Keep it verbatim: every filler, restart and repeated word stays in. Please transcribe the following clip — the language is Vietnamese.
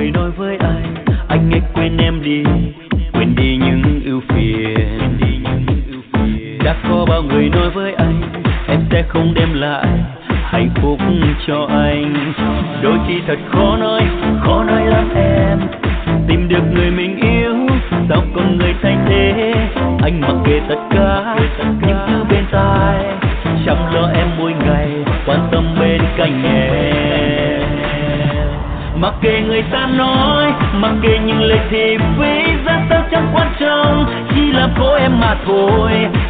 người nói với anh, anh hãy quên em đi, quên đi những ưu phiền. Đã có bao người nói với anh, em sẽ không đem lại hạnh phúc cho anh. Đôi khi thật khó nói, khó nói lắm em. Tìm được người mình yêu, sao còn người thay thế? Anh mặc kệ tất cả những thứ bên tai, chăm lo em mỗi ngày, quan tâm bên cạnh em. Mặc kệ người ta nói, mặc kệ những lời thị phi, ra sao chẳng quan trọng, chỉ làm khổ em mà thôi.